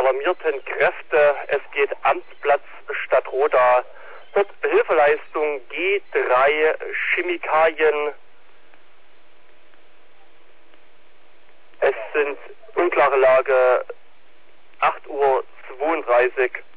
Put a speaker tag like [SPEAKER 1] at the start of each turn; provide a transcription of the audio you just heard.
[SPEAKER 1] alarmierten Kräfte. Es geht Amtsplatz Stadtroda. Dort Hilfeleistung G3 Chemikalien. Es sind unklare Lage 8:32 Uhr.